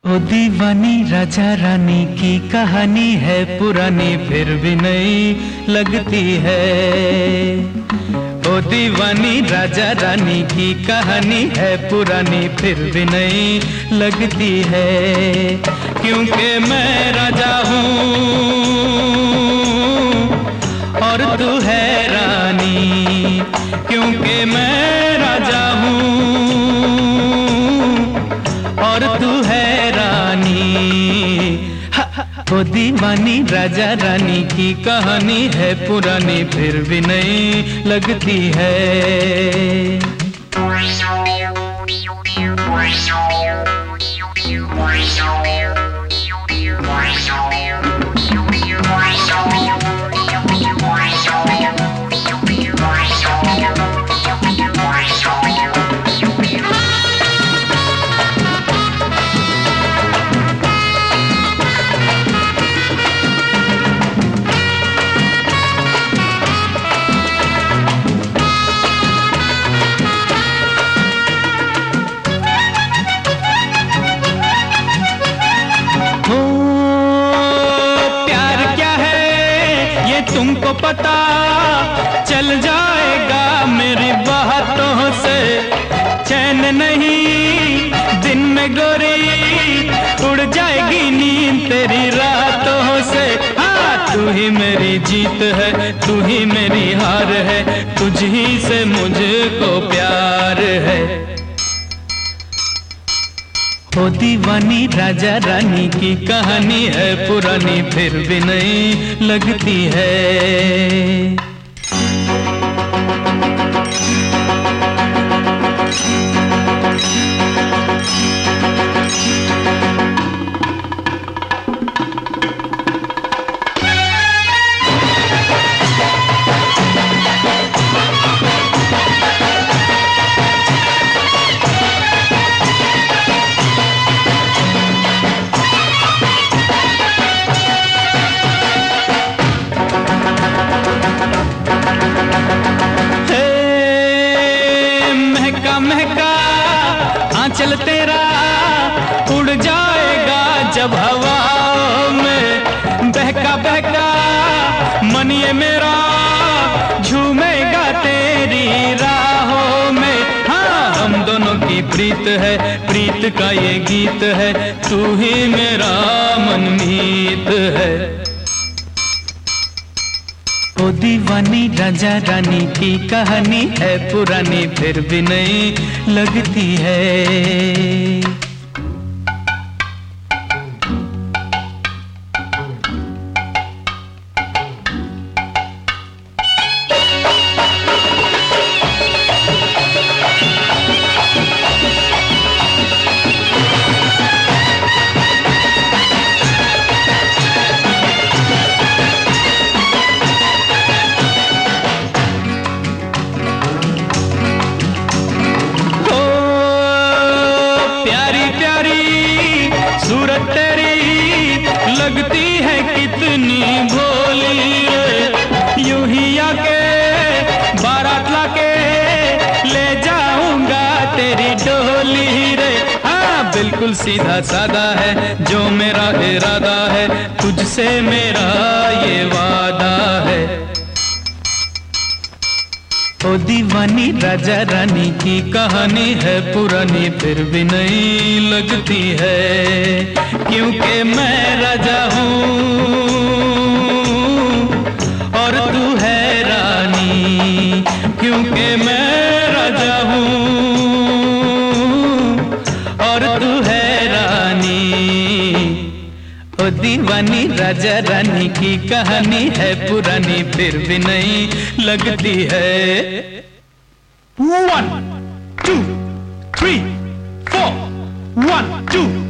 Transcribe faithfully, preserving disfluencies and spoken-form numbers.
ओ दीवानी राजा रानी की कहानी है पुरानी फिर भी नई लगती है। ओ दीवानी राजा रानी की कहानी है पुरानी फिर भी नई लगती है। क्योंकि मैं राजा हूँ और तू है रानी, क्योंकि मैं राजा हूँ और तू है रानी। ओ दीवानी राजा रानी की कहानी है पुरानी फिर भी नई लगती है। तुमको पता चल जाएगा मेरी बातों से, चैन नहीं दिन में गोरी उड़ जाएगी नींद तेरी रातों से। हाँ तू ही मेरी जीत है, तू ही मेरी हार है, तुझ ही से मुझको प्यार है। ओ दीवानी राजा रानी की कहानी है पुरानी फिर भी नई लगती है। आंचल तेरा उड़ जाएगा जब हवाओं में, बहका बहका मन ये मेरा झूमेगा तेरी राहों में। हाँ हम दोनों की प्रीत है, प्रीत का ये गीत है, तू ही मेरा मनमीत है। ओ दीवानी राजा रानी की कहानी है पुरानी फिर भी नई लगती है। सूरत तेरी लगती है कितनी भोली रे, यूं ही आके बारात लाके ले जाऊंगा तेरी डोली रे। हाँ बिल्कुल सीधा सादा है जो मेरा इरादा है, तुझसे मेरा ये वादा है। ओ दीवानी राजा रानी की कहानी है पुरानी फिर भी नई लगती है। क्योंकि मैं राजा हूँ और तू है रानी, क्योंकि मैं राजा हूँ और तू है रानी। ओ दीवानी राजा रानी की कहानी है पुरानी फिर भी नई लगती है। One, two, three, four. One, two.